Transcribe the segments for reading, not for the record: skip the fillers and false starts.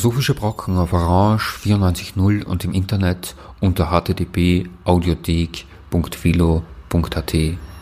Philosophische Brocken auf Orange 94.0 und im Internet unter http://audiothek.philo.at.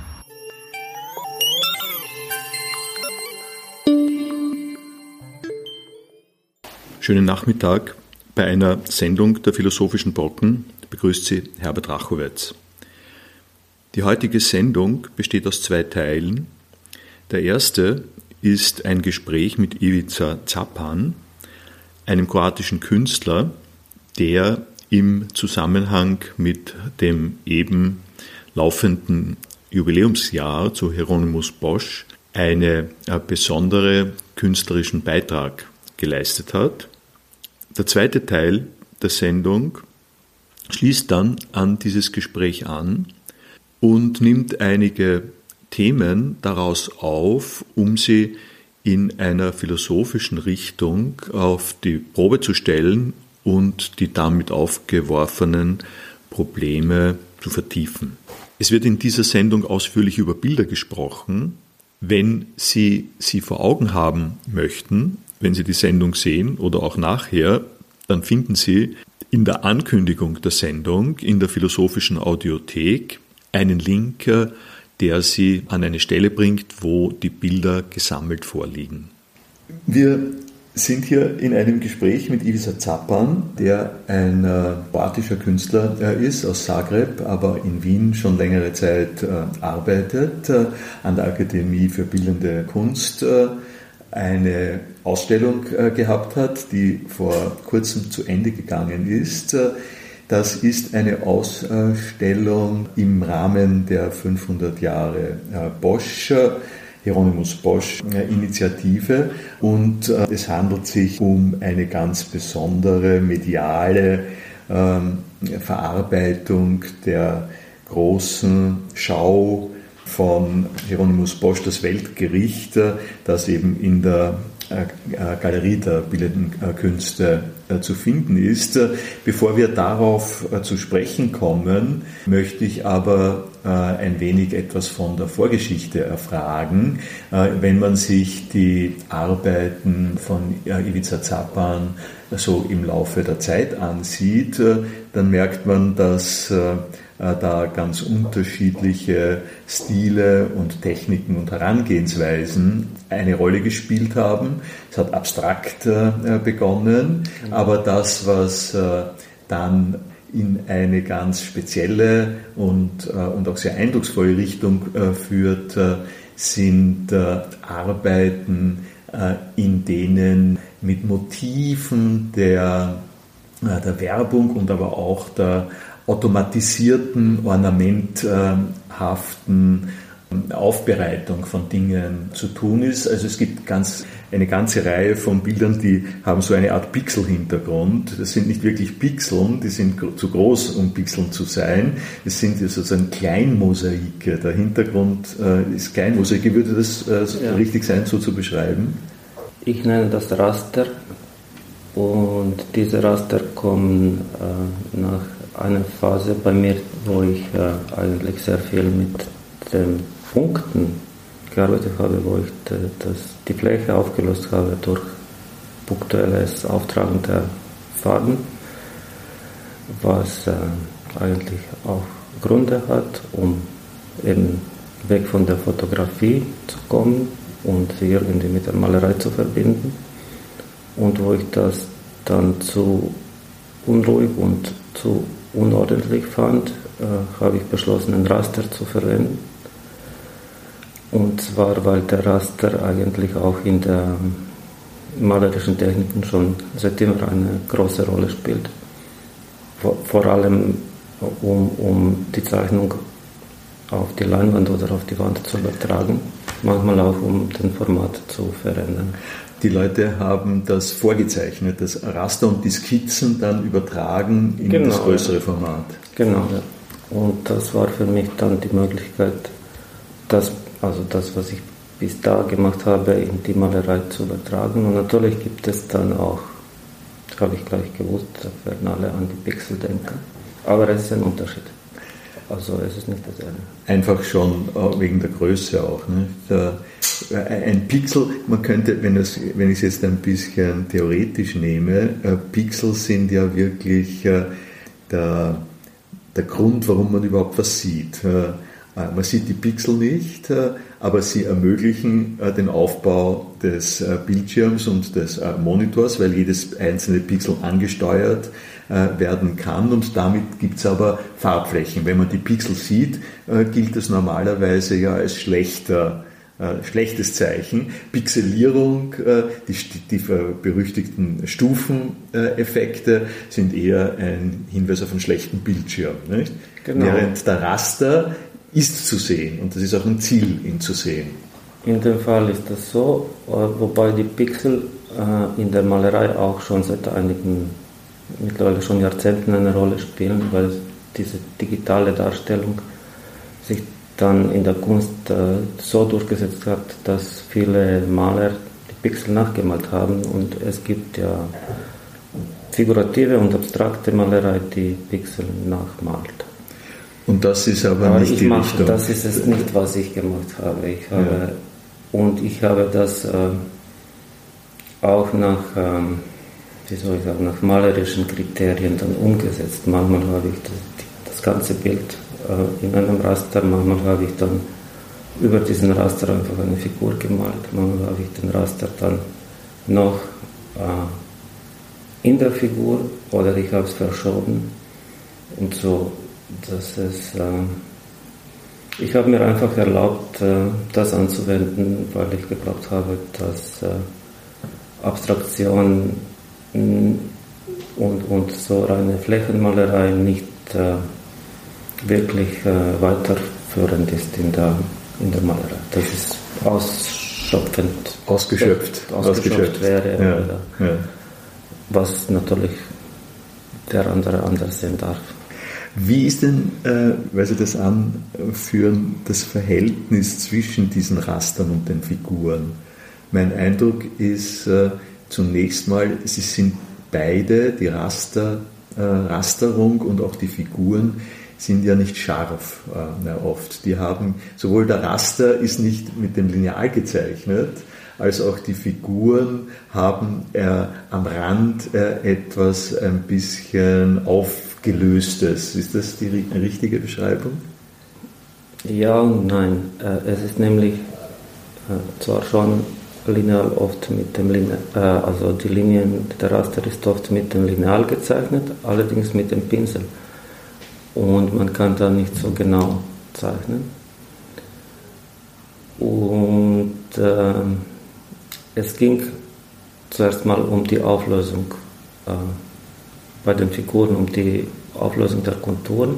Schönen Nachmittag. Bei einer Sendung der Philosophischen Brocken begrüßt Sie Herbert Rachowitz. Die heutige Sendung besteht aus 2 Teilen. Der erste ist ein Gespräch mit Ivica Capan, einem kroatischen Künstler, der im Zusammenhang mit dem eben laufenden Jubiläumsjahr zu Hieronymus Bosch einen besonderen künstlerischen Beitrag geleistet hat. Der zweite Teil der Sendung schließt dann an dieses Gespräch an und nimmt einige Themen daraus auf, um sie in einer philosophischen Richtung auf die Probe zu stellen und die damit aufgeworfenen Probleme zu vertiefen. Es wird in dieser Sendung ausführlich über Bilder gesprochen. Wenn Sie sie vor Augen haben möchten, wenn Sie die Sendung sehen oder auch nachher, dann finden Sie in der Ankündigung der Sendung in der Philosophischen Audiothek einen Link, der Sie an eine Stelle bringt, wo die Bilder gesammelt vorliegen. Wir sind hier in einem Gespräch mit Ivica Capan, der ein kroatischer Künstler ist, aus Zagreb, aber in Wien schon längere Zeit arbeitet, an der Akademie für Bildende Kunst eine Ausstellung gehabt hat, die vor kurzem zu Ende gegangen ist. Das ist eine Ausstellung im Rahmen der 500 Jahre Bosch, Hieronymus Bosch Initiative, und es handelt sich um eine ganz besondere mediale Verarbeitung der großen Schau von Hieronymus Bosch, das Weltgericht, das eben in der Galerie der Bildenden Künste zu finden ist. Bevor wir darauf zu sprechen kommen, möchte ich aber ein wenig etwas von der Vorgeschichte erfragen. Wenn man sich die Arbeiten von Ivica Capan so im Laufe der Zeit ansieht, dann merkt man, dass da ganz unterschiedliche Stile und Techniken und Herangehensweisen eine Rolle gespielt haben. Es hat abstrakt begonnen, aber das, was dann in eine ganz spezielle und auch sehr eindrucksvolle Richtung führt, sind Arbeiten, in denen mit Motiven der Werbung und aber auch der automatisierten, ornamenthaften Aufbereitung von Dingen zu tun ist. Also es gibt eine ganze Reihe von Bildern, die haben so eine Art Pixel-Hintergrund. Das sind nicht wirklich Pixeln, die sind zu groß, um Pixeln zu sein. Es sind sozusagen Kleinmosaike. Der Hintergrund ist Kleinmosaike. Würde das richtig sein, so zu beschreiben? Ich nenne das Raster, und diese Raster kommen nach einer Phase bei mir, wo ich eigentlich sehr viel mit den Punkten gearbeitet habe, wo ich die Fläche aufgelöst habe durch punktuelles Auftragen der Farben, was eigentlich auch Gründe hat, um eben weg von der Fotografie zu kommen und sie irgendwie mit der Malerei zu verbinden. Und wo ich das dann zu unruhig und zu unordentlich fand, habe ich beschlossen, ein Raster zu verwenden. Und zwar, weil der Raster eigentlich auch in der malerischen Techniken schon seit immer eine große Rolle spielt. Vor allem, um die Zeichnung auf die Leinwand oder auf die Wand zu übertragen, manchmal auch um den Format zu verändern. Die Leute haben das vorgezeichnet, das Raster und die Skizzen dann übertragen in das größere Format. Genau, ja. Und das war für mich dann die Möglichkeit, das, was ich bis da gemacht habe, in die Malerei zu übertragen. Und natürlich gibt es dann auch, habe ich gleich gewusst, da werden alle an die Pixel denken. Aber es ist ein Unterschied. Also es ist nicht dasselbe. Einfach schon wegen der Größe auch. Ne? Ein Pixel, man könnte, wenn ich es jetzt ein bisschen theoretisch nehme, Pixel sind ja wirklich der Grund, warum man überhaupt was sieht. Man sieht die Pixel nicht, aber sie ermöglichen den Aufbau des Bildschirms und des Monitors, weil jedes einzelne Pixel angesteuert werden kann, und damit gibt es aber Farbflächen. Wenn man die Pixel sieht, gilt das normalerweise ja als schlechtes Zeichen. Pixelierung, die berüchtigten Stufeneffekte sind eher ein Hinweis auf einen schlechten Bildschirm. Nicht? Genau. Während der Raster ist zu sehen, und das ist auch ein Ziel, ihn zu sehen. In dem Fall ist das so, wobei die Pixel in der Malerei auch schon seit mittlerweile schon Jahrzehnten eine Rolle spielen, weil diese digitale Darstellung sich dann in der Kunst so durchgesetzt hat, dass viele Maler die Pixel nachgemalt haben, und es gibt ja figurative und abstrakte Malerei, die Pixel nachmalt. Und das ist aber nicht die Richtung. Das ist es nicht, was ich gemacht habe. Ich habe das auch nach malerischen Kriterien dann umgesetzt. Manchmal habe ich das ganze Bild in einem Raster, manchmal habe ich dann über diesen Raster einfach eine Figur gemalt, manchmal habe ich den Raster dann noch in der Figur, oder ich habe es verschoben, und so. Ich habe mir einfach erlaubt, das anzuwenden, weil ich geglaubt habe, dass Abstraktion und so reine Flächenmalerei nicht wirklich weiterführend ist in der Malerei. Das ist ausgeschöpft wäre, was natürlich der andere anders sehen darf. Wie ist denn, weil Sie das anführen, das Verhältnis zwischen diesen Rastern und den Figuren? Mein Eindruck ist zunächst mal, sie sind beide, die Rasterung und auch die Figuren, sind ja nicht scharf oft. Die haben, sowohl der Raster ist nicht mit dem Lineal gezeichnet, als auch die Figuren haben am Rand etwas ein bisschen aufgelöstes. Ist das die richtige Beschreibung? Ja und nein. Es ist nämlich zwar schon lineal oft mit dem Lineal, also die Linien, der Raster ist oft mit dem Lineal gezeichnet, allerdings mit dem Pinsel. Und man kann da nicht so genau zeichnen. Und es ging zuerst mal um die Auflösung bei den Figuren, um die Auflösung der Konturen,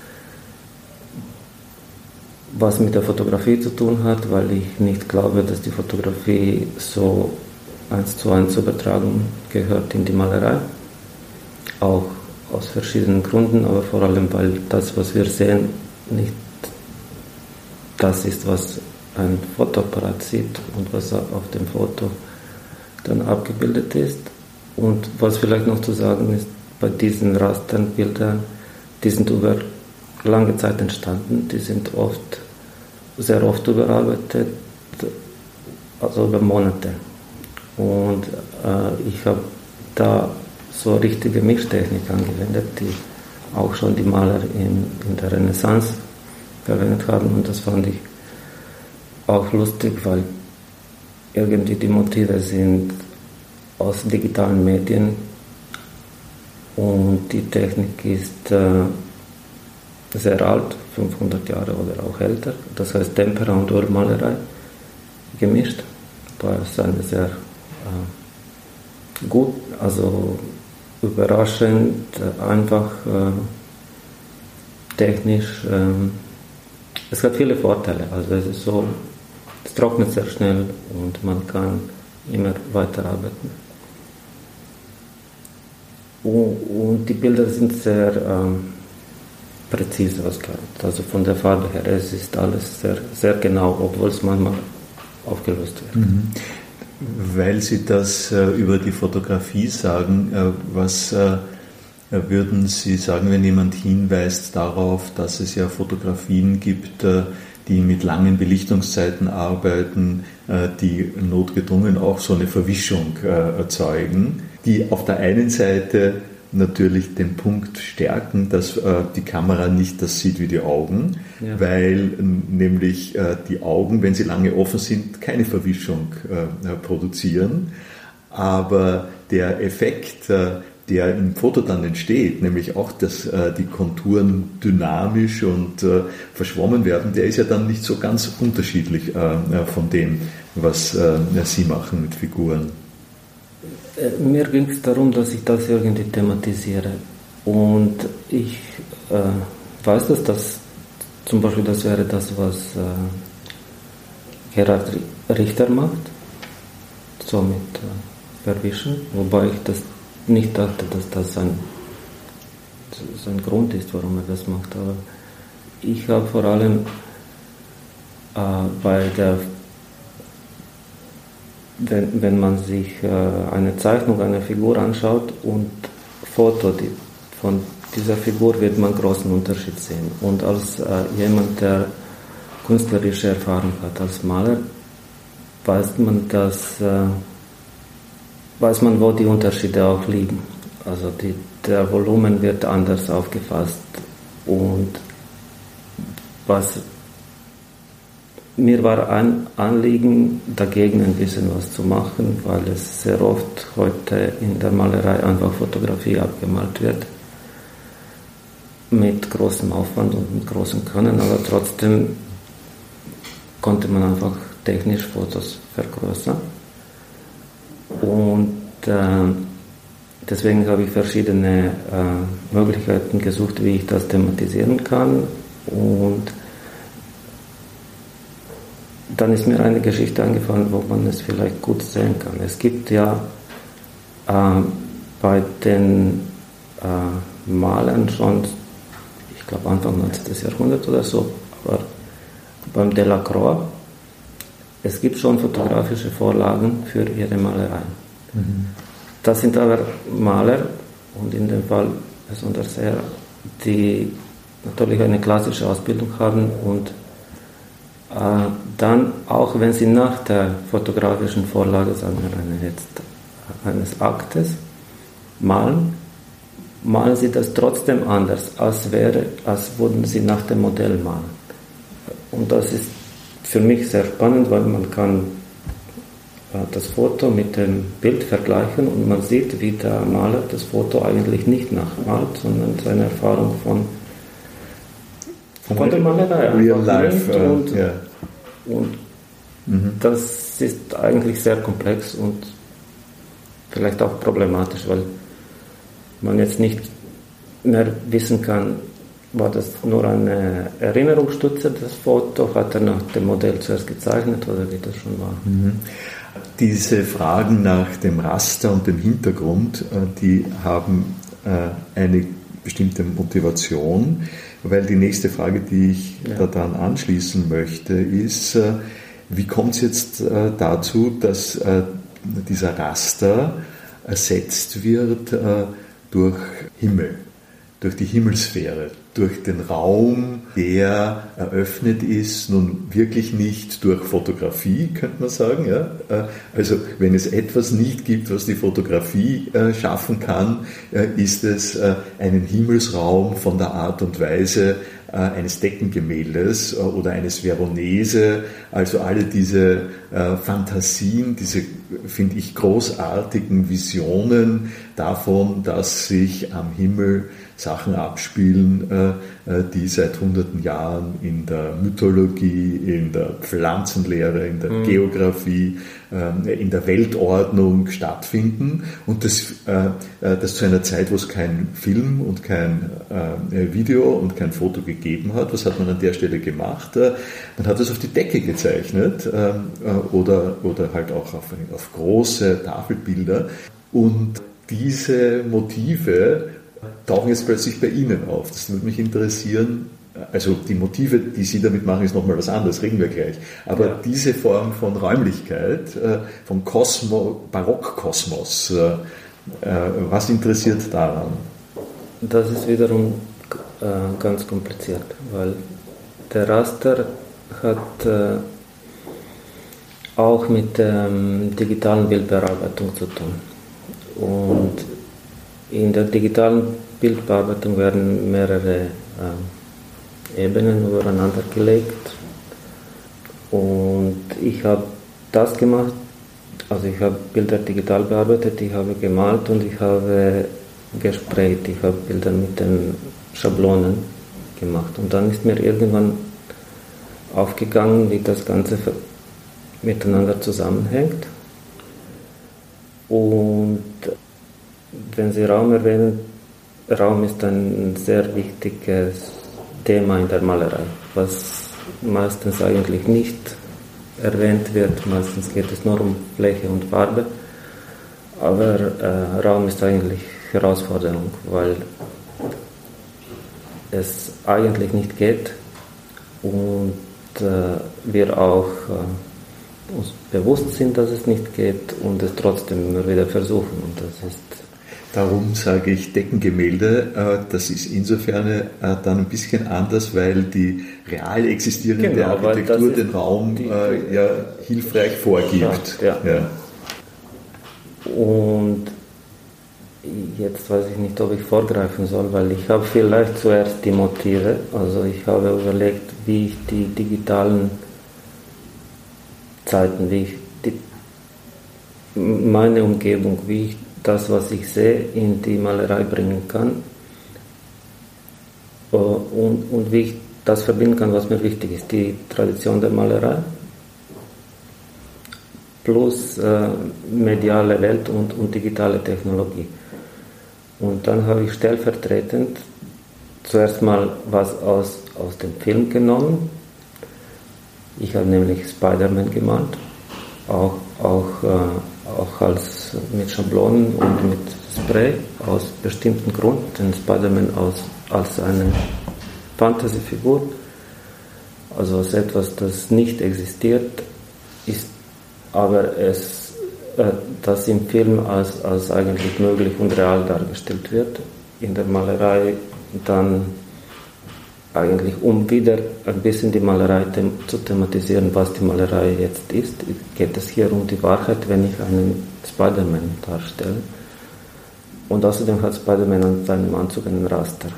was mit der Fotografie zu tun hat, weil ich nicht glaube, dass die Fotografie so 1:1 übertragen gehört in die Malerei. Auch aus verschiedenen Gründen, aber vor allem, weil das, was wir sehen, nicht das ist, was ein Fotoapparat sieht und was auf dem Foto dann abgebildet ist. Und was vielleicht noch zu sagen ist, bei diesen Rasternbildern, die sind über lange Zeit entstanden, die sind sehr oft überarbeitet, also über Monate. Und ich habe da so richtige Mischtechnik angewendet, die auch schon die Maler in der Renaissance verwendet haben, und das fand ich auch lustig, weil irgendwie die Motive sind aus digitalen Medien und die Technik ist sehr alt, 500 Jahre oder auch älter, das heißt Tempera und Ölmalerei gemischt, war es eine sehr gut, also überraschend, einfach technisch. Es hat viele Vorteile. Also es ist so, es trocknet sehr schnell und man kann immer weiterarbeiten. Und die Bilder sind sehr präzise ausgearbeitet. Also von der Farbe her, es ist alles sehr, sehr genau, obwohl es manchmal aufgelöst wird. Mhm. Weil Sie das über die Fotografie sagen, was Würden Sie sagen, wenn jemand hinweist darauf, dass es ja Fotografien gibt, die mit langen Belichtungszeiten arbeiten, die notgedrungen auch so eine Verwischung erzeugen, die auf der einen Seite natürlich den Punkt stärken, dass die Kamera nicht das sieht wie die Augen, weil nämlich die Augen, wenn sie lange offen sind, keine Verwischung produzieren. Aber der Effekt, der im Foto dann entsteht, nämlich auch, dass die Konturen dynamisch und verschwommen werden, der ist ja dann nicht so ganz unterschiedlich von dem, was Sie machen mit Figuren. Mir ging es darum, dass ich das irgendwie thematisiere. Und ich weiß, dass das zum Beispiel das wäre das, was Gerhard Richter macht, so mit Verwischen, wobei ich das nicht dachte, dass das sein Grund ist, warum er das macht. Aber ich habe vor allem wenn man sich eine Zeichnung einer Figur anschaut und Foto von dieser Figur, wird man einen großen Unterschied sehen. Und als jemand, der künstlerische Erfahrung hat als Maler, weiß man, wo die Unterschiede auch liegen. Also der Volumen wird anders aufgefasst. Und mir war ein Anliegen, dagegen ein bisschen was zu machen, weil es sehr oft heute in der Malerei einfach Fotografie abgemalt wird. Mit großem Aufwand und mit großem Können, aber trotzdem konnte man einfach technisch Fotos vergrößern. Und deswegen habe ich verschiedene Möglichkeiten gesucht, wie ich das thematisieren kann. Und dann ist mir eine Geschichte eingefallen, wo man es vielleicht gut sehen kann. Es gibt ja bei den Malern schon, ich glaube Anfang 19. Jahrhundert oder so, aber beim Delacroix, es gibt schon fotografische Vorlagen für ihre Malereien. Mhm. Das sind aber Maler, und in dem Fall besonders er, die natürlich eine klassische Ausbildung haben und dann, auch wenn sie nach der fotografischen Vorlage, sagen wir jetzt eines Aktes, malen sie das trotzdem anders, als würden sie nach dem Modell malen. Und das ist für mich sehr spannend, weil man kann das Foto mit dem Bild vergleichen und man sieht, wie der Maler das Foto eigentlich nicht nachmalt, sondern seine Erfahrung von der Malerei Real Life. Und das ist eigentlich sehr komplex und vielleicht auch problematisch, weil man jetzt nicht mehr wissen kann, war das nur eine Erinnerungsstütze, das Foto, hat er nach dem Modell zuerst gezeichnet oder wie das schon war. Diese Fragen nach dem Raster und dem Hintergrund, die haben eine bestimmte Motivation, weil die nächste Frage, die ich daran anschließen möchte, ist, wie kommt es jetzt dazu, dass dieser Raster ersetzt wird durch Himmel, durch die Himmelssphäre, durch den Raum, der eröffnet ist, nun wirklich nicht durch Fotografie, könnte man sagen. Ja? Also wenn es etwas nicht gibt, was die Fotografie schaffen kann, ist es einen Himmelsraum von der Art und Weise eines Deckengemäldes oder eines Veronese, also alle diese Fantasien, diese, finde ich, großartigen Visionen davon, dass sich am Himmel Sachen abspielen, die seit hunderten Jahren in der Mythologie, in der Pflanzenlehre, in der Geografie, in der Weltordnung stattfinden und das zu einer Zeit, wo es kein Film und kein Video und kein Foto gegeben hat. Was hat man an der Stelle gemacht? Man hat es auf die Decke gezeichnet oder halt auch auf große Tafelbilder und diese Motive tauchen jetzt plötzlich bei Ihnen auf. Das würde mich interessieren. Also die Motive, die Sie damit machen, ist nochmal was anderes, reden wir gleich. Aber diese Form von Räumlichkeit, von Barockkosmos, was interessiert daran? das ist wiederum ganz kompliziert, weil der Raster hat auch mit digitalen Bildbearbeitung zu tun. Und in der digitalen Bildbearbeitung werden mehrere Ebenen übereinander gelegt. Und ich habe das gemacht, also ich habe Bilder digital bearbeitet, ich habe gemalt und ich habe gesprayt, ich habe Bilder mit den Schablonen gemacht. Und dann ist mir irgendwann aufgegangen, wie das Ganze miteinander zusammenhängt. Und wenn Sie Raum erwähnen, Raum ist ein sehr wichtiges Thema in der Malerei, was meistens eigentlich nicht erwähnt wird. Meistens geht es nur um Fläche und Farbe, aber Raum ist eigentlich Herausforderung, weil es eigentlich nicht geht und wir auch uns bewusst sind, dass es nicht geht und es trotzdem immer wieder versuchen. Und das ist Darum sage ich Deckengemälde, das ist insofern dann ein bisschen anders, weil die real existierende Architektur den Raum ja hilfreich vorgibt. Ja. Und jetzt weiß ich nicht, ob ich vorgreifen soll, weil ich habe vielleicht zuerst die Motive, also ich habe überlegt, wie ich die digitalen Zeiten, wie ich meine Umgebung, wie ich das, was ich sehe, in die Malerei bringen kann und wie ich das verbinden kann, was mir wichtig ist, die Tradition der Malerei plus mediale Welt und digitale Technologie. Und dann habe ich stellvertretend zuerst mal was aus dem Film genommen. Ich habe nämlich Spider-Man gemalt, auch als mit Schablonen und mit Spray aus bestimmten Gründen, denn Spider-Man als eine Fantasy-Figur, also als etwas, das nicht existiert, ist aber das im Film als eigentlich möglich und real dargestellt wird, in der Malerei dann eigentlich, um wieder ein bisschen die Malerei zu thematisieren, was die Malerei jetzt ist, geht es hier um die Wahrheit, wenn ich einen Spider-Man darstelle. Und außerdem hat Spider-Man an seinem Anzug einen Raster,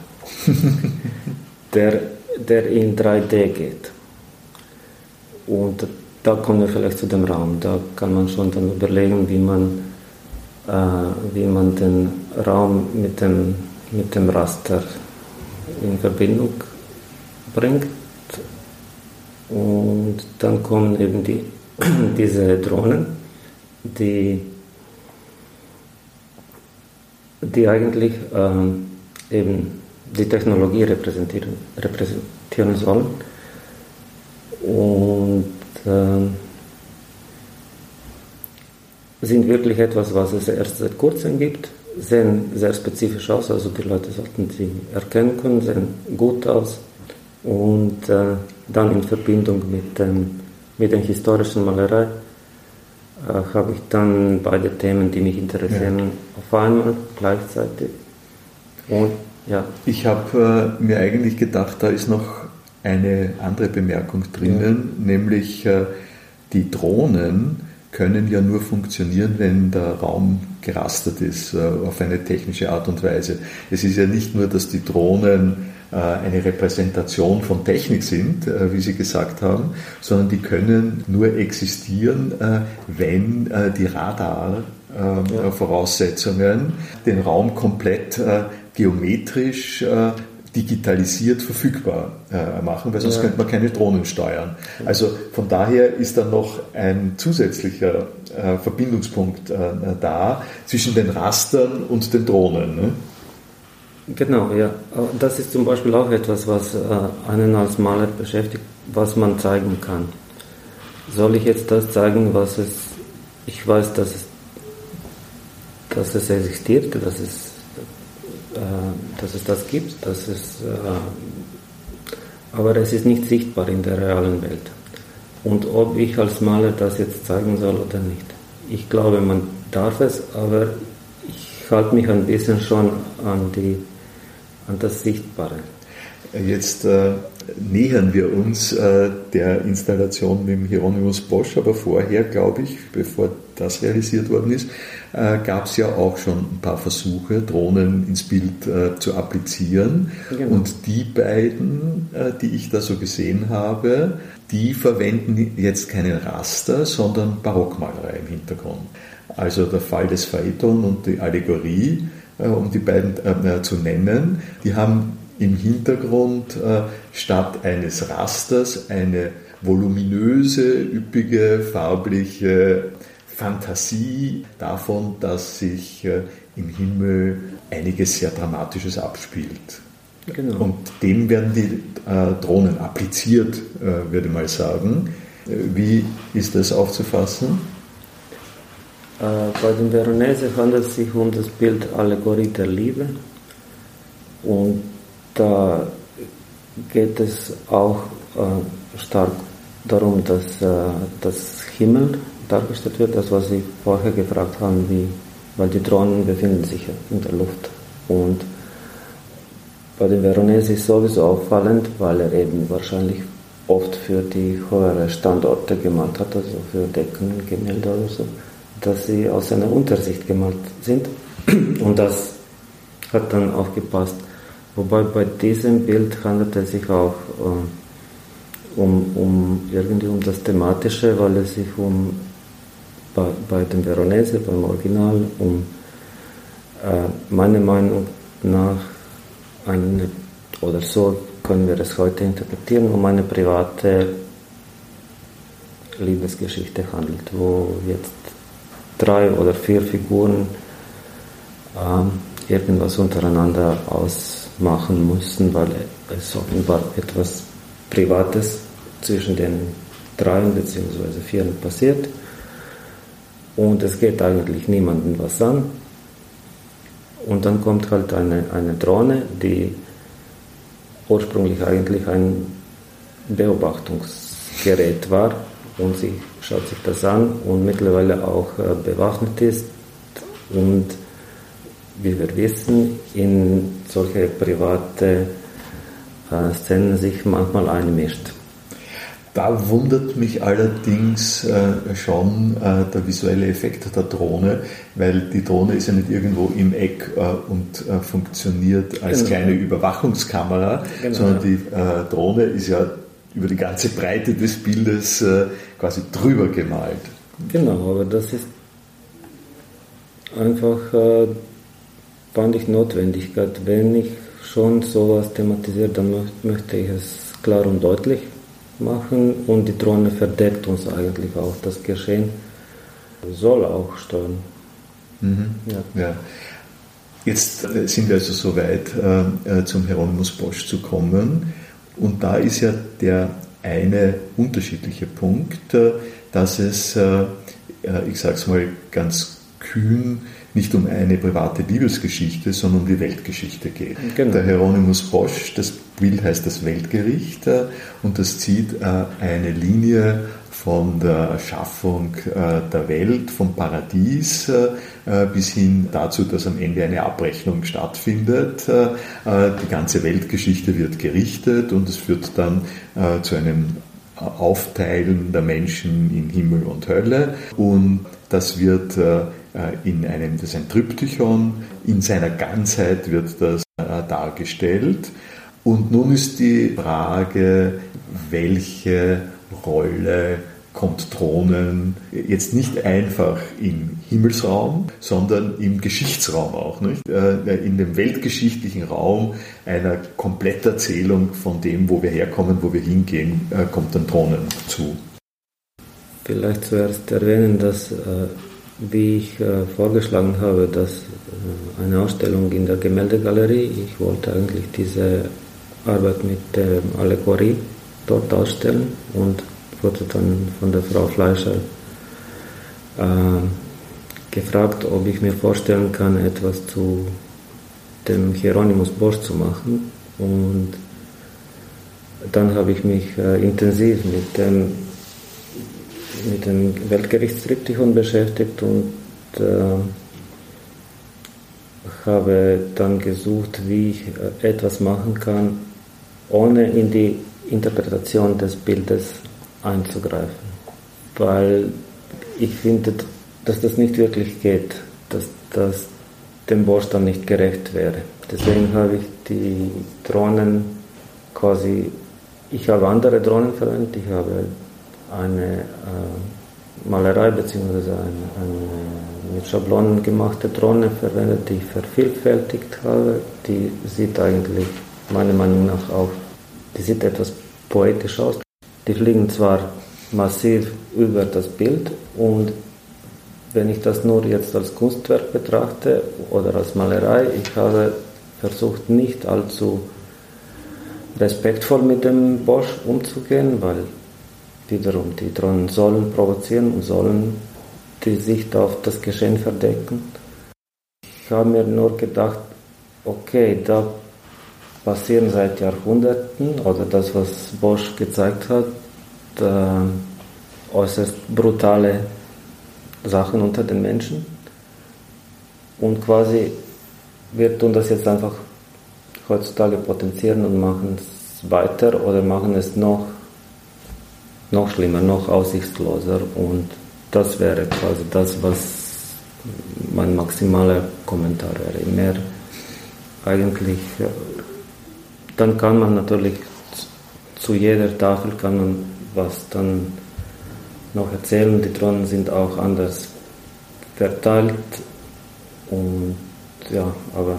der in 3D geht. Und da kommen wir vielleicht zu dem Raum. Da kann man schon dann überlegen, wie man den Raum mit dem Raster in Verbindung bringt. Und dann kommen eben diese Drohnen, die eigentlich eben die Technologie repräsentieren sollen. Und sind wirklich etwas, was es erst seit kurzem gibt, sehen sehr spezifisch aus, also die Leute sollten sie erkennen können, sehen gut aus. Und dann in Verbindung mit der historischen Malerei habe ich dann beide Themen, die mich interessieren, auf einmal gleichzeitig. Und, ja. Ich habe mir eigentlich gedacht, da ist noch eine andere Bemerkung drinnen, nämlich die Drohnen können ja nur funktionieren, wenn der Raum gerastert ist auf eine technische Art und Weise. Es ist ja nicht nur, dass die Drohnen eine Repräsentation von Technik sind, wie Sie gesagt haben, sondern die können nur existieren, wenn die Radarvoraussetzungen den Raum komplett geometrisch digitalisiert verfügbar machen, weil sonst könnte man keine Drohnen steuern. Also von daher ist dann noch ein zusätzlicher Verbindungspunkt da zwischen den Rastern und den Drohnen. Ne? Genau, ja. Das ist zum Beispiel auch etwas, was einen als Maler beschäftigt, was man zeigen kann. Soll ich jetzt das zeigen, ich weiß, dass es existiert, dass es das gibt, aber es ist nicht sichtbar in der realen Welt. Und ob ich als Maler das jetzt zeigen soll oder nicht. Ich glaube, man darf es, aber ich halte mich ein bisschen schon an die das Sichtbare. Jetzt nähern wir uns der Installation mit dem Hieronymus Bosch, aber vorher, glaube ich, bevor das realisiert worden ist, gab es ja auch schon ein paar Versuche, Drohnen ins Bild zu applizieren. Genau. Und die beiden, die ich da so gesehen habe, die verwenden jetzt keinen Raster, sondern Barockmalerei im Hintergrund. Also der Fall des Phaeton und die Allegorie, um die beiden zu nennen, die haben im Hintergrund statt eines Rasters eine voluminöse, üppige, farbliche Fantasie davon, dass sich im Himmel einiges sehr Dramatisches abspielt. Genau. Und dem werden die Drohnen appliziert, würde ich mal sagen. Wie ist das aufzufassen? Bei den Veronese handelt es sich um das Bild Allegorie der Liebe. Und da geht es auch stark darum, dass das Himmel dargestellt wird, das, was Sie vorher gefragt haben, weil die Drohnen befinden sich in der Luft. Und bei den Veronese ist sowieso auffallend, weil er eben wahrscheinlich oft für die höheren Standorte gemalt hat, also für Deckengemälde oder so, dass sie aus einer Untersicht gemalt sind. Und das hat dann auch gepasst. Wobei bei diesem Bild handelt es sich auch um das Thematische, weil es sich bei dem Veronese, beim Original, meiner Meinung nach oder so können wir es heute interpretieren, um eine private Liebesgeschichte handelt, wo jetzt 3 oder 4 Figuren irgendwas untereinander ausmachen müssen, weil es offenbar etwas Privates zwischen den 3 bzw. 4 passiert. Und es geht eigentlich niemandem was an. Und dann kommt halt eine Drohne, die ursprünglich eigentlich ein Beobachtungsgerät war. Und sie schaut sich das an und mittlerweile auch bewaffnet ist. Und wie wir wissen, in solche private Szenen sich manchmal einmischt. Da wundert mich allerdings schon der visuelle Effekt der Drohne, weil die Drohne ist ja nicht irgendwo im Eck und funktioniert als kleine Überwachungskamera, sondern die Drohne ist ja über die ganze Breite des Bildes quasi drüber gemalt. Genau, aber das ist einfach, fand ich Notwendigkeit. Wenn ich schon sowas thematisiere, dann möchte ich es klar und deutlich machen, und die Drohne verdeckt uns eigentlich auch das Geschehen, soll auch steuern. Mhm. Ja. Jetzt sind wir also soweit, zum Hieronymus Bosch zu kommen, und da ist ja der eine unterschiedliche Punkt, dass es, ich sage es mal ganz kühn, nicht um eine private Liebesgeschichte, sondern um die Weltgeschichte geht. Genau. Der Hieronymus Bosch, das Bild heißt das Weltgericht, und das zieht eine Linie von der Schaffung der Welt, vom Paradies bis hin dazu, dass am Ende eine Abrechnung stattfindet. Die ganze Weltgeschichte wird gerichtet und es führt dann zu einem Aufteilen der Menschen in Himmel und Hölle, und das wird das ist ein Triptychon, in seiner Ganzheit wird das dargestellt. Und nun ist die Frage, welche Rolle kommt Drohnen jetzt nicht einfach im Himmelsraum, sondern im Geschichtsraum auch, nicht? In dem weltgeschichtlichen Raum einer Kompletterzählung von dem, wo wir herkommen, wo wir hingehen, kommt dann Drohnen zu. Vielleicht zuerst erwähnen, dass, wie ich vorgeschlagen habe, dass eine Ausstellung in der Gemäldegalerie, ich wollte eigentlich diese Arbeit mit der Allegorie dort ausstellen und wurde dann von der Frau Fleischer gefragt, ob ich mir vorstellen kann, etwas zu dem Hieronymus Bosch zu machen. Und dann habe ich mich intensiv mit dem Weltgerichtstriptychon beschäftigt und habe dann gesucht, wie ich etwas machen kann, ohne in die Interpretation des Bildes einzugreifen. Weil ich finde, dass das nicht wirklich geht, dass das dem Bosch dann nicht gerecht wäre. Deswegen habe ich die Drohnen quasi, ich habe andere Drohnen verwendet, ich habe eine Malerei bzw. eine mit Schablonen gemachte Drohne verwendet, die ich vervielfältigt habe. Die sieht eigentlich meiner Meinung nach auch, die sieht etwas poetisch aus. Die fliegen zwar massiv über das Bild und wenn ich das nur jetzt als Kunstwerk betrachte oder als Malerei, ich habe versucht nicht allzu respektvoll mit dem Bosch umzugehen, weil wiederum die Drohnen sollen provozieren und sollen die Sicht auf das Geschehen verdecken. Ich habe mir nur gedacht, okay, da passieren seit Jahrhunderten, oder das, was Bosch gezeigt hat, äußerst brutale Sachen unter den Menschen. Und quasi wir tun das jetzt einfach heutzutage potenzieren und machen es weiter oder machen es noch schlimmer, noch aussichtsloser. Und das wäre quasi das, was mein maximaler Kommentar wäre. Mehr eigentlich, dann kann man natürlich zu jeder Tafel kann man was dann noch erzählen. Die Drohnen sind auch anders verteilt und ja, aber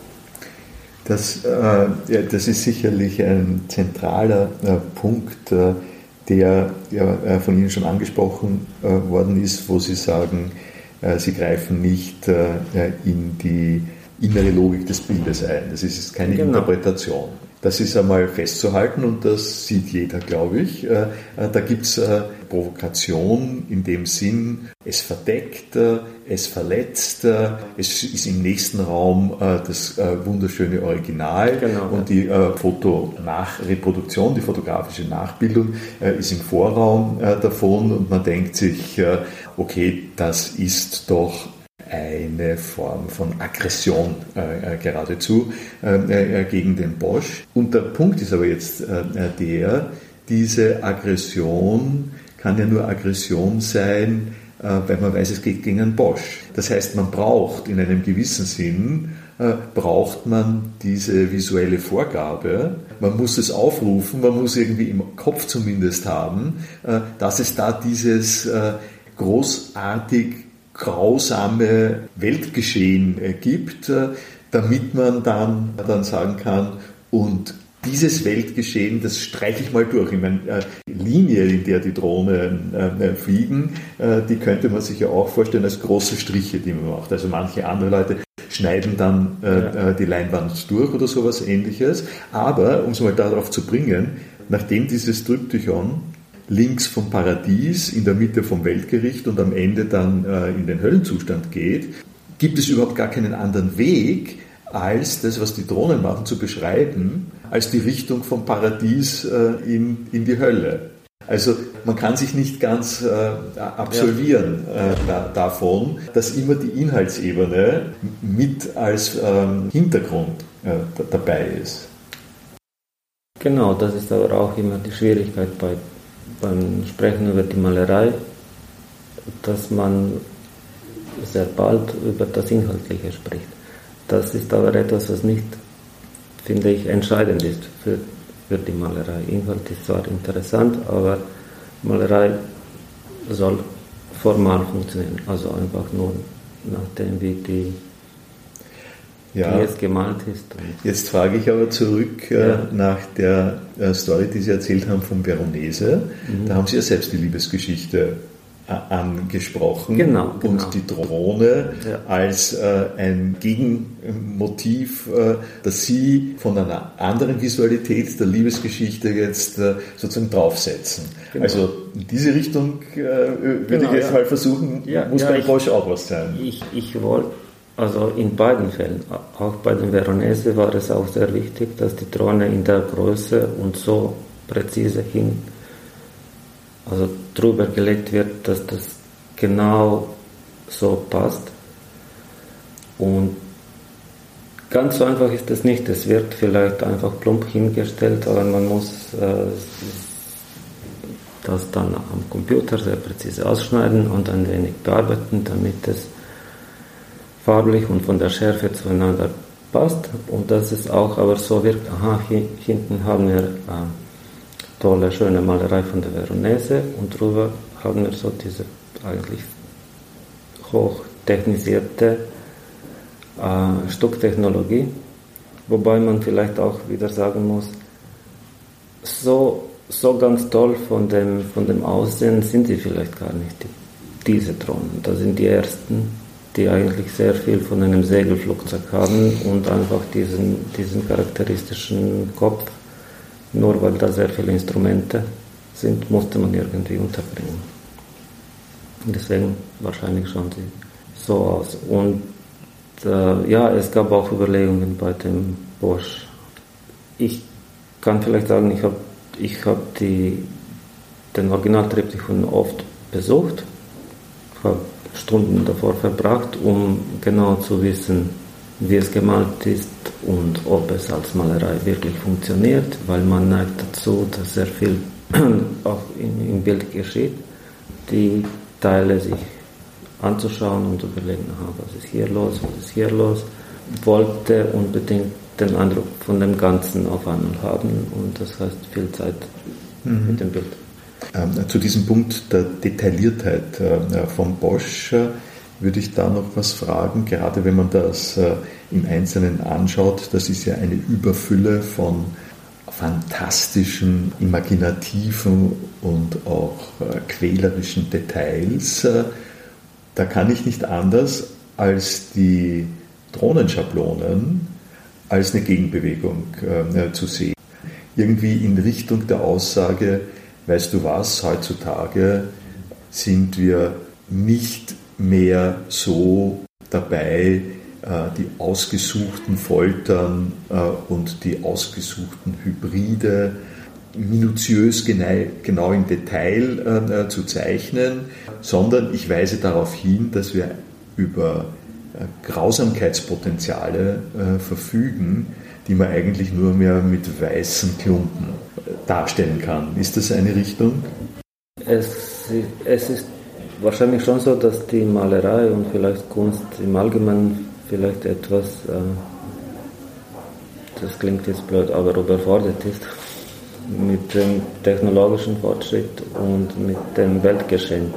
das ist sicherlich ein zentraler Punkt, der ja von Ihnen schon angesprochen worden ist, wo Sie sagen, Sie greifen nicht in die innere Logik des Bildes ein. Das ist keine Interpretation. Das ist einmal festzuhalten und das sieht jeder, glaube ich. Da gibt es Provokation in dem Sinn, es verdeckt, es verletzt, es ist im nächsten Raum das wunderschöne Original und die Fotonachreproduktion, die fotografische Nachbildung ist im Vorraum davon und man denkt sich, okay, das ist doch eine Form von Aggression geradezu gegen den Bosch. Und der Punkt ist aber jetzt diese Aggression kann ja nur Aggression sein, weil man weiß, es geht gegen einen Bosch. Das heißt, man braucht in einem gewissen Sinn, braucht man diese visuelle Vorgabe. Man muss es aufrufen, man muss irgendwie im Kopf zumindest haben, dass es da dieses großartig grausame Weltgeschehen gibt, damit man dann sagen kann, und dieses Weltgeschehen, das streiche ich mal durch. Ich meine, die Linie, in der die Drohnen fliegen, die könnte man sich ja auch vorstellen als große Striche, die man macht. Also manche andere Leute schneiden dann die Leinwand durch oder sowas Ähnliches. Aber, um es mal darauf zu bringen, nachdem dieses Triptychon links vom Paradies, in der Mitte vom Weltgericht und am Ende dann in den Höllenzustand geht, gibt es überhaupt gar keinen anderen Weg, als das, was die Drohnen machen, zu beschreiben, als die Richtung vom Paradies in die Hölle. Also man kann sich nicht ganz absolvieren davon, dass immer die Inhaltsebene mit als Hintergrund dabei ist. Genau, das ist aber auch immer die Schwierigkeit beim Sprechen über die Malerei, dass man sehr bald über das Inhaltliche spricht. Das ist aber etwas, was nicht, finde ich, entscheidend ist für die Malerei. Inhalt ist zwar interessant, aber Malerei soll formal funktionieren, also einfach nur nachdem, wie die jetzt gemalt ist. Jetzt frage ich aber zurück nach der Story, die Sie erzählt haben vom Veronese. Da haben Sie ja selbst die Liebesgeschichte angesprochen. Genau. Und die Drohne als ein Gegenmotiv, das Sie von einer anderen Visualität der Liebesgeschichte jetzt sozusagen draufsetzen. Genau. Also in diese Richtung würde ich jetzt mal versuchen, muss bei Bosch auch was sein. Ich wollte, also in beiden Fällen, auch bei dem Veronese war es auch sehr wichtig, dass die Drohne in der Größe und so präzise drüber gelegt wird, dass das genau so passt. Und Ganz so einfach ist es nicht. Es wird vielleicht einfach plump hingestellt, aber man muss das dann am Computer sehr präzise ausschneiden und ein wenig bearbeiten, damit es farblich und von der Schärfe zueinander passt. Und dass es auch aber so wirkt, hinten haben wir tolle, schöne Malerei von der Veronese und drüber haben wir so diese eigentlich hochtechnisierte Stucktechnologie, wobei man vielleicht auch wieder sagen muss, so ganz toll von dem Aussehen sind sie vielleicht gar nicht, diese Drohnen. Das sind die ersten, die eigentlich sehr viel von einem Segelflugzeug haben und einfach diesen charakteristischen Kopf, nur weil da sehr viele Instrumente sind, musste man irgendwie unterbringen. Deswegen wahrscheinlich schauen sie so aus. Und es gab auch Überlegungen bei dem Bosch. Ich kann vielleicht sagen, ich habe den Originaltriptychon oft besucht, habe Stunden davor verbracht, um genau zu wissen, wie es gemalt ist und ob es als Malerei wirklich funktioniert, weil man neigt dazu, dass sehr viel auch im Bild geschieht, die Teile sich anzuschauen und überlegen, was ist hier los, wollte unbedingt den Eindruck von dem Ganzen auf einmal haben und das heißt viel Zeit mit dem Bild. Zu diesem Punkt der Detailliertheit von Bosch würde ich da noch was fragen, gerade wenn man das im Einzelnen anschaut, das ist ja eine Überfülle von fantastischen, imaginativen und auch quälerischen Details. Da kann ich nicht anders als die Drohnenschablonen als eine Gegenbewegung zu sehen. Irgendwie in Richtung der Aussage, weißt du was, heutzutage sind wir nicht mehr so dabei, die ausgesuchten Foltern und die ausgesuchten Hybride minutiös genau im Detail zu zeichnen, sondern ich weise darauf hin, dass wir über Grausamkeitspotenziale verfügen, die man eigentlich nur mehr mit weißen Klumpen darstellen kann. Ist das eine Richtung? Es ist wahrscheinlich schon so, dass die Malerei und vielleicht Kunst im Allgemeinen vielleicht etwas, das klingt jetzt blöd, aber überfordert ist mit dem technologischen Fortschritt und mit dem Weltgeschehen.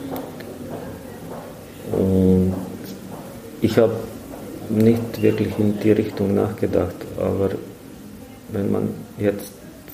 Und ich habe nicht wirklich in die Richtung nachgedacht, aber wenn man jetzt,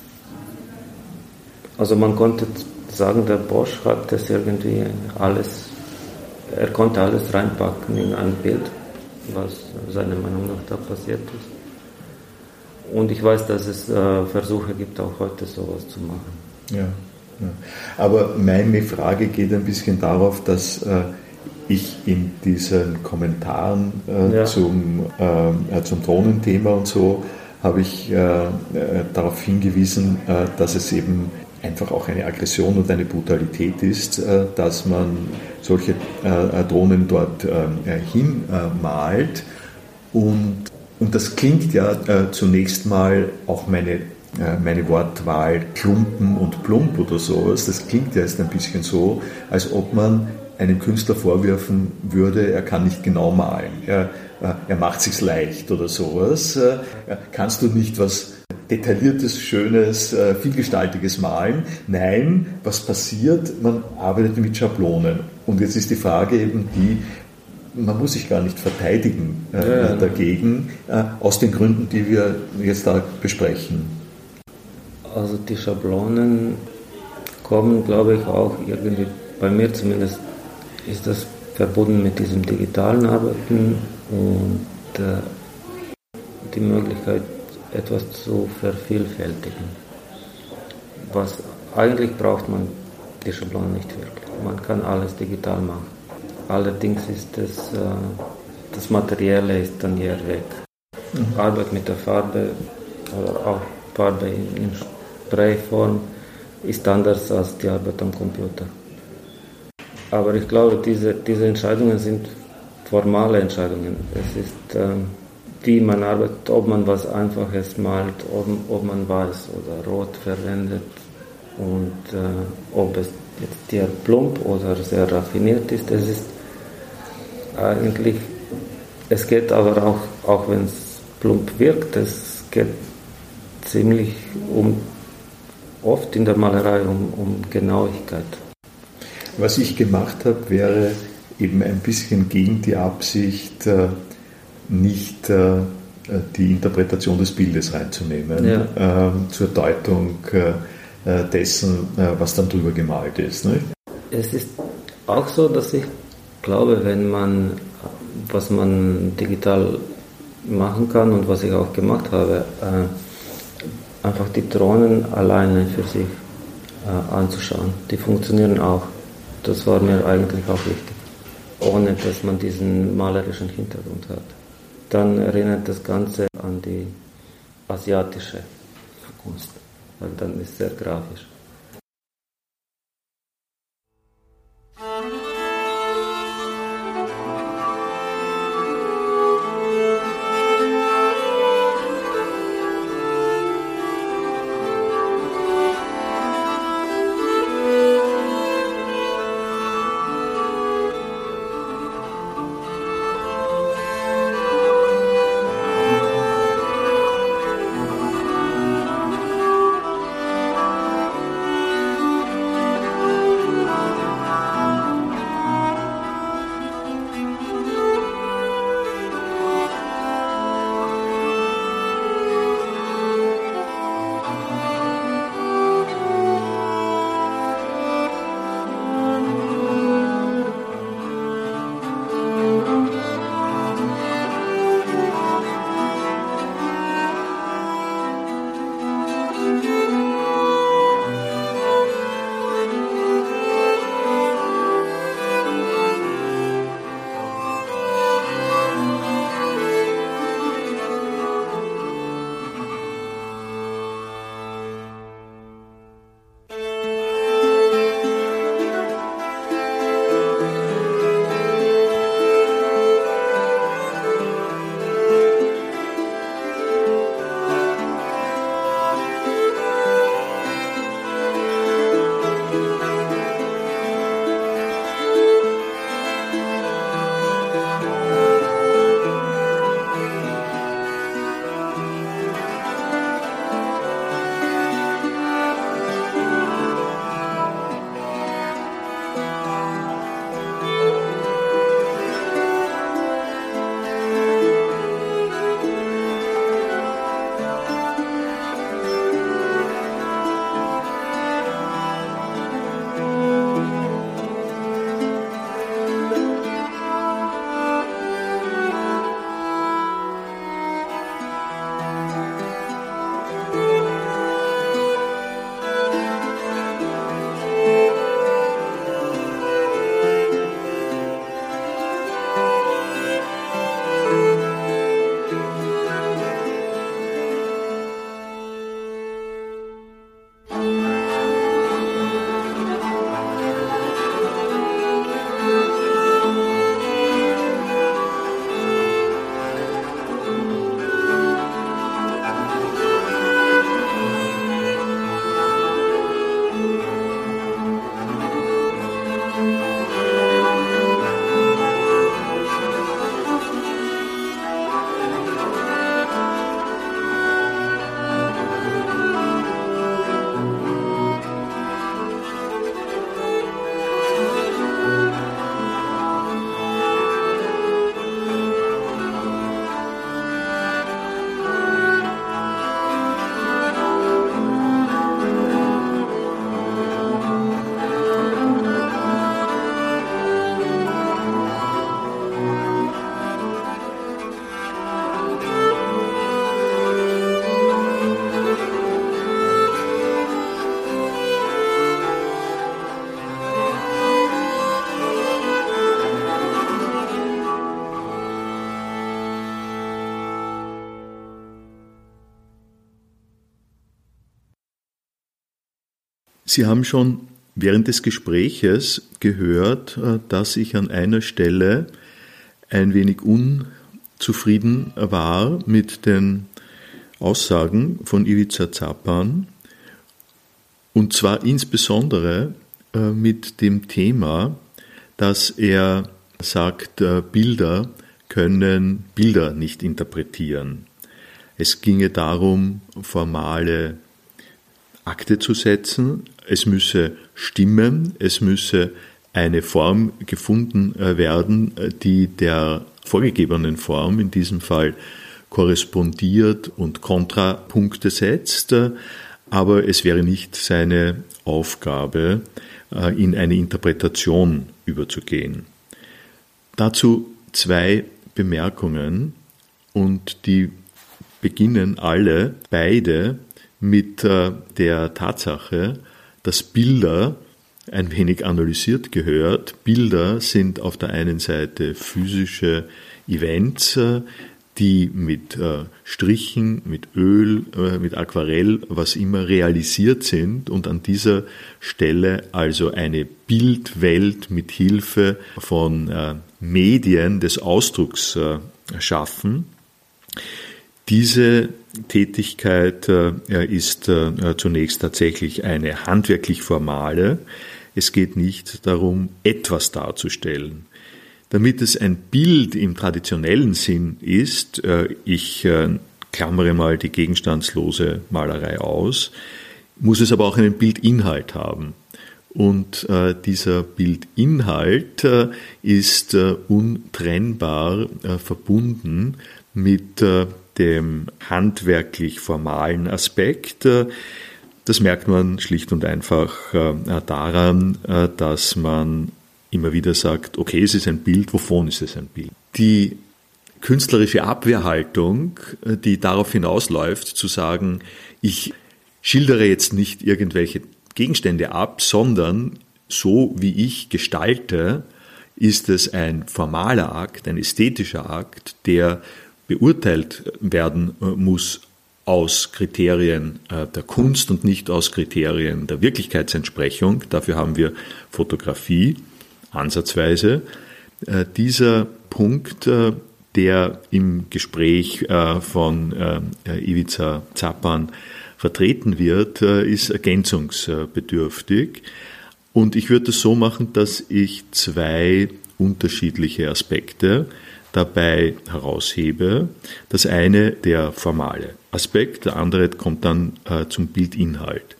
also man konnte sagen, der Bosch hat das irgendwie alles, er konnte alles reinpacken in ein Bild, was seiner Meinung nach da passiert ist. Und ich weiß, dass es Versuche gibt, auch heute sowas zu machen. Ja. Aber meine Frage geht ein bisschen darauf, dass ich in diesen Kommentaren zum Drohnenthema und so habe ich darauf hingewiesen, dass es eben einfach auch eine Aggression und eine Brutalität ist, dass man solche Drohnen dort hinmalt. Und das klingt ja zunächst mal auch meine Wortwahl Klumpen und Plump oder sowas, das klingt ja jetzt ein bisschen so, als ob man einem Künstler vorwerfen würde, er kann nicht genau malen, er macht sich's leicht oder sowas. Kannst du nicht was Detailliertes, Schönes, Vielgestaltiges malen? Nein, was passiert? Man arbeitet mit Schablonen. Und jetzt ist die Frage eben die, man muss sich gar nicht verteidigen dagegen, aus den Gründen, die wir jetzt da besprechen. Also die Schablonen kommen, glaube ich, auch irgendwie, bei mir zumindest, ist das verbunden mit diesem digitalen Arbeiten und die Möglichkeit, etwas zu vervielfältigen. Was eigentlich braucht man die Schablone nicht wirklich. Man kann alles digital machen. Allerdings ist das Materielle ist dann eher weg. Arbeit mit der Farbe oder auch Farbe in Sprayform ist anders als die Arbeit am Computer. Aber ich glaube, diese Entscheidungen sind formale Entscheidungen. Es ist wie man arbeitet, ob man was Einfaches malt, ob man weiß oder rot verwendet und ob es jetzt eher plump oder sehr raffiniert ist. Es ist eigentlich, es geht aber auch wenn es plump wirkt, es geht ziemlich oft in der Malerei um Genauigkeit. Was ich gemacht habe, wäre eben ein bisschen gegen die Absicht, nicht die Interpretation des Bildes reinzunehmen, zur Deutung dessen, was dann drüber gemalt ist. Ne? Es ist auch so, dass ich glaube, was man digital machen kann und was ich auch gemacht habe, einfach die Drohnen alleine für sich anzuschauen. Die funktionieren auch. Das war mir eigentlich auch wichtig. Ohne dass man diesen malerischen Hintergrund hat. Dann erinnert das Ganze an die asiatische Kunst, weil dann ist es sehr grafisch. Sie haben schon während des Gespräches gehört, dass ich an einer Stelle ein wenig zufrieden war mit den Aussagen von Ivica Zappan, und zwar insbesondere mit dem Thema, dass er sagt, Bilder können Bilder nicht interpretieren. Es ginge darum, formale Akte zu setzen, es müsse stimmen, es müsse eine Form gefunden werden, die der vorgegebenen Form, in diesem Fall korrespondiert und Kontrapunkte setzt, aber es wäre nicht seine Aufgabe, in eine Interpretation überzugehen. Dazu 2 Bemerkungen, und die beginnen beide mit der Tatsache, dass Bilder ein wenig analysiert gehört. Bilder sind auf der einen Seite physische Events, die mit Strichen, mit Öl, mit Aquarell, was immer realisiert sind und an dieser Stelle also eine Bildwelt mit Hilfe von Medien des Ausdrucks schaffen. Diese Tätigkeit ist zunächst tatsächlich eine handwerklich formale. Es geht nicht darum, etwas darzustellen. Damit es ein Bild im traditionellen Sinn ist, ich klammere mal die gegenstandslose Malerei aus, muss es aber auch einen Bildinhalt haben. Und dieser Bildinhalt ist untrennbar verbunden mit dem handwerklich formalen Aspekt. Das merkt man schlicht und einfach daran, dass man immer wieder sagt, okay, es ist ein Bild, wovon ist es ein Bild? Die künstlerische Abwehrhaltung, die darauf hinausläuft, zu sagen, ich schildere jetzt nicht irgendwelche Gegenstände ab, sondern so wie ich gestalte, ist es ein formaler Akt, ein ästhetischer Akt, der beurteilt werden muss aus Kriterien der Kunst und nicht aus Kriterien der Wirklichkeitsentsprechung. Dafür haben wir Fotografie, ansatzweise. Dieser Punkt, der im Gespräch von Ivica Zappan vertreten wird, ist ergänzungsbedürftig. Und ich würde es so machen, dass ich 2 unterschiedliche Aspekte dabei heraushebe. Das eine der formale Aspekt, der andere kommt dann zum Bildinhalt.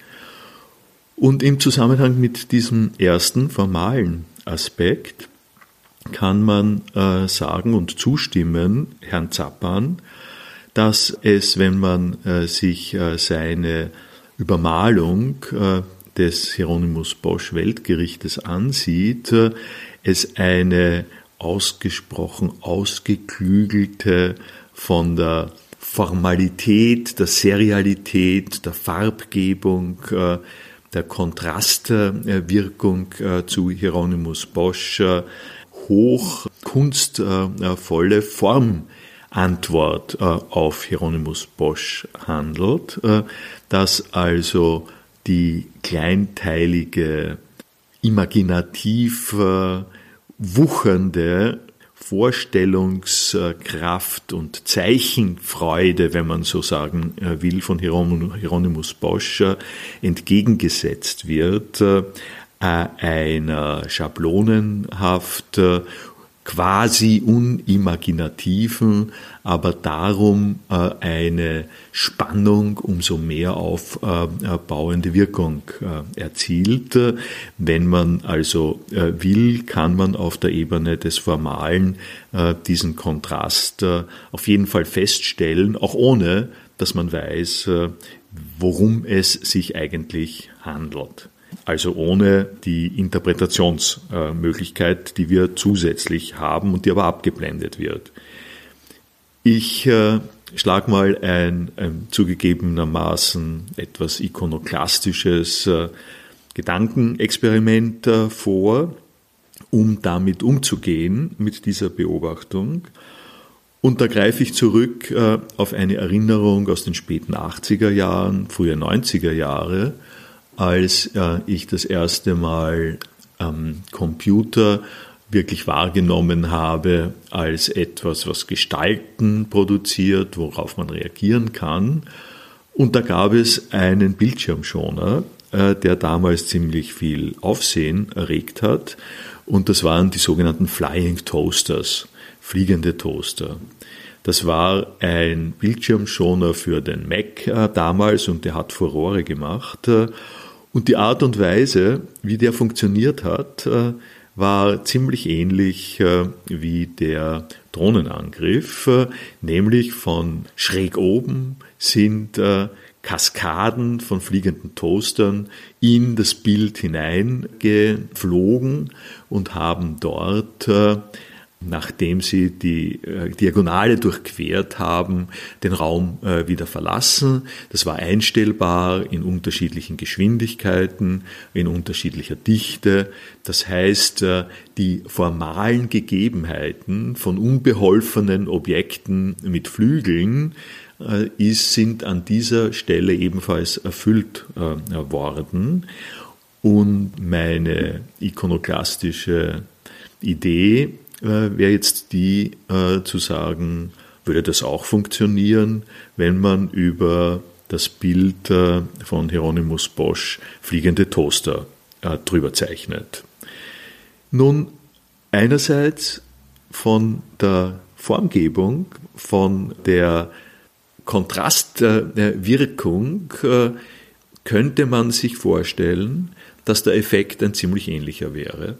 Und im Zusammenhang mit diesem ersten formalen Aspekt kann man sagen und zustimmen, Herrn Zappan, dass es, wenn man sich seine Übermalung des Hieronymus Bosch Weltgerichtes ansieht, es eine ausgesprochen ausgeklügelte, von der Formalität, der Serialität, der Farbgebung, der Kontrastwirkung zu Hieronymus Bosch hoch kunstvolle Formantwort auf Hieronymus Bosch handelt, dass also die kleinteilige, imaginativ wuchernde Vorstellungskraft und Zeichenfreude, wenn man so sagen will, von Hieronymus Bosch entgegengesetzt wird, einer schablonenhaft, quasi unimaginativen, aber darum eine Spannung umso mehr aufbauende Wirkung erzielt. Wenn man also will, kann man auf der Ebene des Formalen diesen Kontrast auf jeden Fall feststellen, auch ohne, dass man weiß, worum es sich eigentlich handelt. Also ohne die Interpretationsmöglichkeit, die wir zusätzlich haben und die aber abgeblendet wird. Ich schlage mal ein zugegebenermaßen etwas ikonoklastisches Gedankenexperiment vor, um damit umzugehen, mit dieser Beobachtung. Und da greife ich zurück auf eine Erinnerung aus den späten 80er Jahren, frühe 90er Jahre, als ich das erste Mal am Computer wirklich wahrgenommen habe als etwas, was Gestalten produziert, worauf man reagieren kann. Und da gab es einen Bildschirmschoner, der damals ziemlich viel Aufsehen erregt hat. Und das waren die sogenannten Flying Toasters, fliegende Toaster. Das war ein Bildschirmschoner für den Mac damals und der hat Furore gemacht. Und die Art und Weise, wie der funktioniert hat, war ziemlich ähnlich wie der Drohnenangriff, nämlich von schräg oben sind Kaskaden von fliegenden Toastern in das Bild hineingeflogen und haben dort, nachdem sie die Diagonale durchquert haben, den Raum wieder verlassen. Das war einstellbar in unterschiedlichen Geschwindigkeiten, in unterschiedlicher Dichte. Das heißt, die formalen Gegebenheiten von unbeholfenen Objekten mit Flügeln sind an dieser Stelle ebenfalls erfüllt worden. Und meine ikonoklastische Idee wäre jetzt die, zu sagen, würde das auch funktionieren, wenn man über das Bild von Hieronymus Bosch fliegende Toaster drüber zeichnet. Nun, einerseits von der Formgebung, von der Kontrastwirkung könnte man sich vorstellen, dass der Effekt ein ziemlich ähnlicher wäre.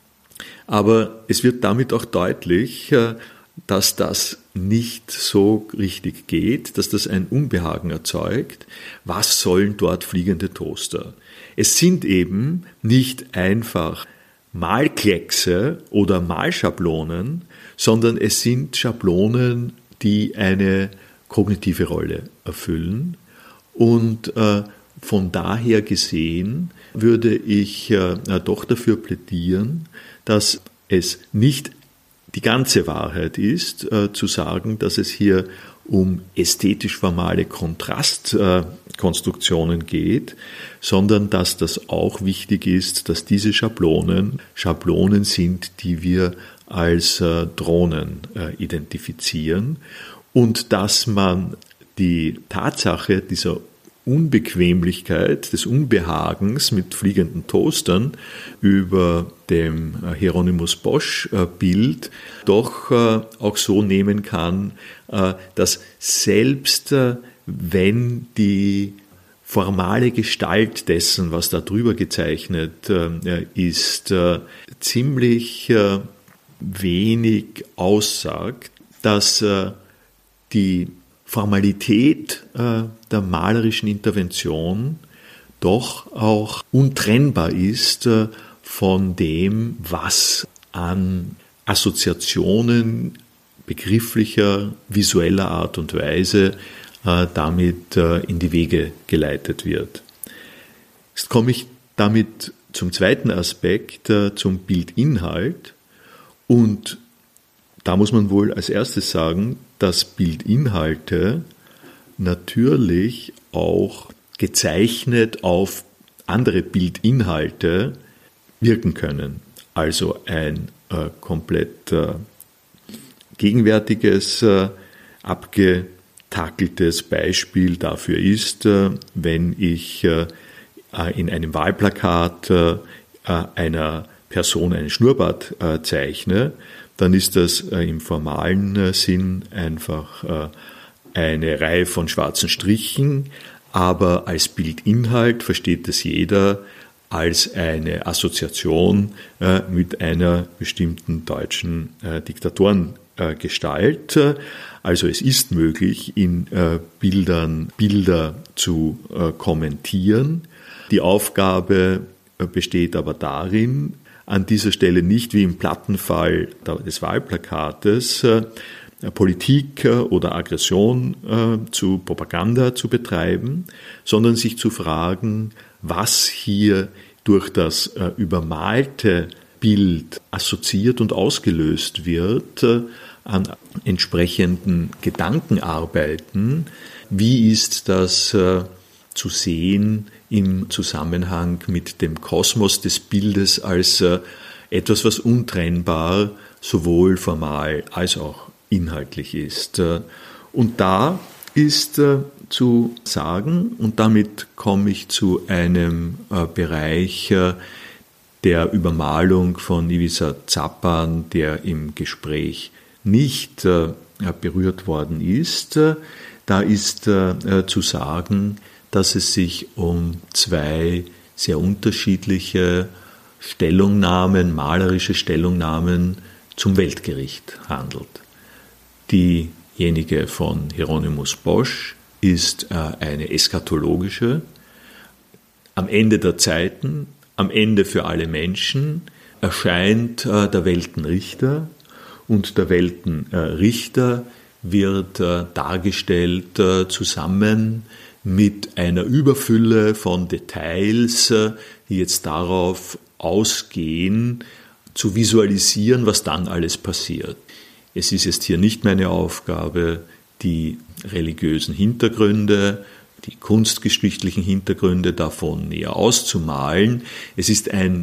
Aber es wird damit auch deutlich, dass das nicht so richtig geht, dass das ein Unbehagen erzeugt. Was sollen dort fliegende Toaster? Es sind eben nicht einfach Malkleckse oder Malschablonen, sondern es sind Schablonen, die eine kognitive Rolle erfüllen. Und von daher gesehen würde ich doch dafür plädieren, dass es nicht die ganze Wahrheit ist, zu sagen, dass es hier um ästhetisch-formale Kontrastkonstruktionen geht, sondern dass das auch wichtig ist, dass diese Schablonen sind, die wir als Drohnen identifizieren und dass man die Tatsache dieser Unbequemlichkeit, des Unbehagens mit fliegenden Toastern über dem Hieronymus Bosch Bild doch auch so nehmen kann, dass selbst wenn die formale Gestalt dessen, was da drüber gezeichnet ist, ziemlich wenig aussagt, dass die Formalität der malerischen Intervention doch auch untrennbar ist von dem, was an Assoziationen begrifflicher, visueller Art und Weise damit in die Wege geleitet wird. Jetzt komme ich damit zum zweiten Aspekt, zum Bildinhalt. Und da muss man wohl als erstes sagen, dass Bildinhalte natürlich auch gezeichnet auf andere Bildinhalte wirken können. Also ein komplett gegenwärtiges, abgetakeltes Beispiel dafür ist, wenn ich in einem Wahlplakat einer Person einen Schnurrbart zeichne, dann ist das im formalen Sinn einfach eine Reihe von schwarzen Strichen, aber als Bildinhalt versteht es jeder als eine Assoziation mit einer bestimmten deutschen Diktatorengestalt. Also es ist möglich, in Bildern Bilder zu kommentieren. Die Aufgabe besteht aber darin, an dieser Stelle nicht wie im Plattenfall des Wahlplakates Politik oder Aggression zu Propaganda zu betreiben, sondern sich zu fragen, was hier durch das übermalte Bild assoziiert und ausgelöst wird an entsprechenden Gedankenarbeiten. Wie ist das zu sehen im Zusammenhang mit dem Kosmos des Bildes als etwas, was untrennbar sowohl formal als auch inhaltlich ist. Und da ist zu sagen, und damit komme ich zu einem Bereich der Übermalung von Ivica Zappan, der im Gespräch nicht berührt worden ist. Da ist zu sagen, dass es sich um zwei sehr unterschiedliche Stellungnahmen, malerische Stellungnahmen zum Weltgericht handelt. Diejenige von Hieronymus Bosch ist eine eschatologische. Am Ende der Zeiten, am Ende für alle Menschen, erscheint der Weltenrichter, und der Weltenrichter wird dargestellt zusammen mit einer Überfülle von Details, die jetzt darauf ausgehen, zu visualisieren, was dann alles passiert. Es ist jetzt hier nicht meine Aufgabe, die religiösen Hintergründe, die kunstgeschichtlichen Hintergründe davon näher auszumalen. Es ist ein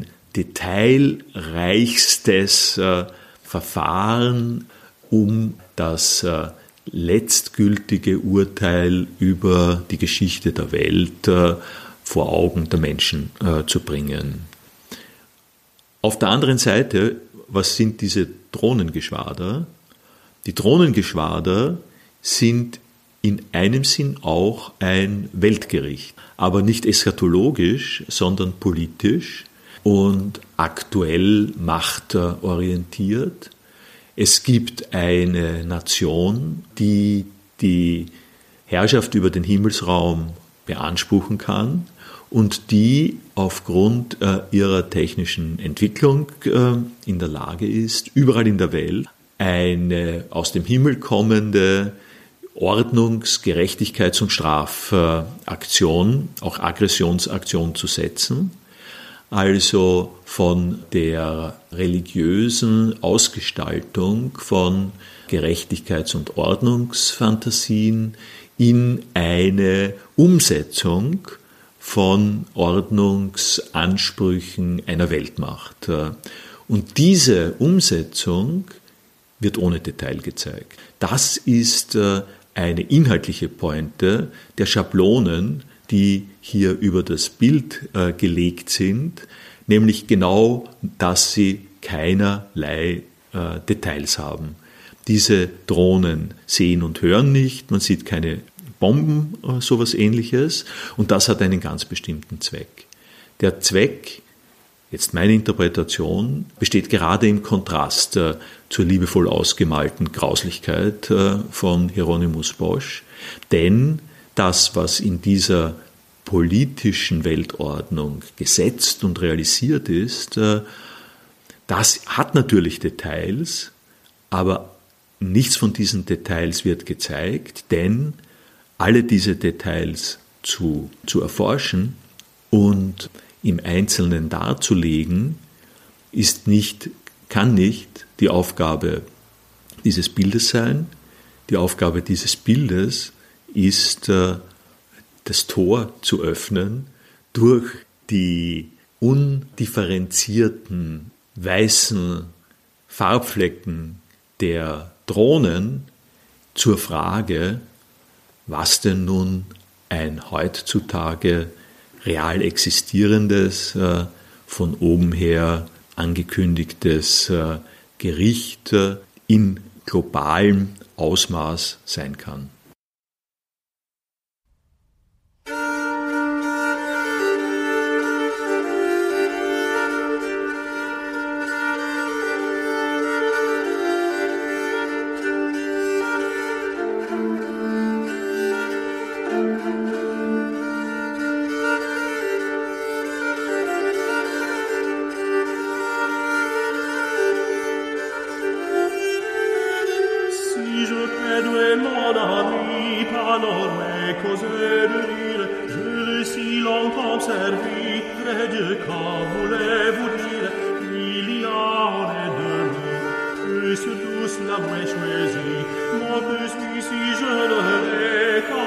detailreichstes Verfahren, um das letztgültige Urteil über die Geschichte der Welt vor Augen der Menschen zu bringen. Auf der anderen Seite, was sind diese Drohnengeschwader? Die Drohnengeschwader sind in einem Sinn auch ein Weltgericht, aber nicht eschatologisch, sondern politisch und aktuell machtorientiert. Es gibt eine Nation, die die Herrschaft über den Himmelsraum beanspruchen kann und die aufgrund ihrer technischen Entwicklung in der Lage ist, überall in der Welt eine aus dem Himmel kommende Ordnungs-, Gerechtigkeits- und Strafaktion, auch Aggressionsaktion zu setzen. Also von der religiösen Ausgestaltung von Gerechtigkeits- und Ordnungsfantasien in eine Umsetzung von Ordnungsansprüchen einer Weltmacht. Und diese Umsetzung wird ohne Detail gezeigt. Das ist eine inhaltliche Pointe der Schablonen, die hier über das Bild gelegt sind, nämlich genau, dass sie keinerlei Details haben. Diese Drohnen sehen und hören nicht, man sieht keine Bomben, sowas Ähnliches, und das hat einen ganz bestimmten Zweck. Der Zweck, jetzt meine Interpretation, besteht gerade im Kontrast zur liebevoll ausgemalten Grauslichkeit von Hieronymus Bosch, denn das, was in dieser politischen Weltordnung gesetzt und realisiert ist, das hat natürlich Details, aber nichts von diesen Details wird gezeigt, denn alle diese Details zu erforschen und im Einzelnen darzulegen, kann nicht die Aufgabe dieses Bildes sein. Die Aufgabe dieses Bildes ist, das Tor zu öffnen durch die undifferenzierten weißen Farbflecken der Drohnen zur Frage, was denn nun ein heutzutage real existierendes, von oben her angekündigtes Gericht in globalem Ausmaß sein kann. La voix choisie, mon plus si je ne l'ai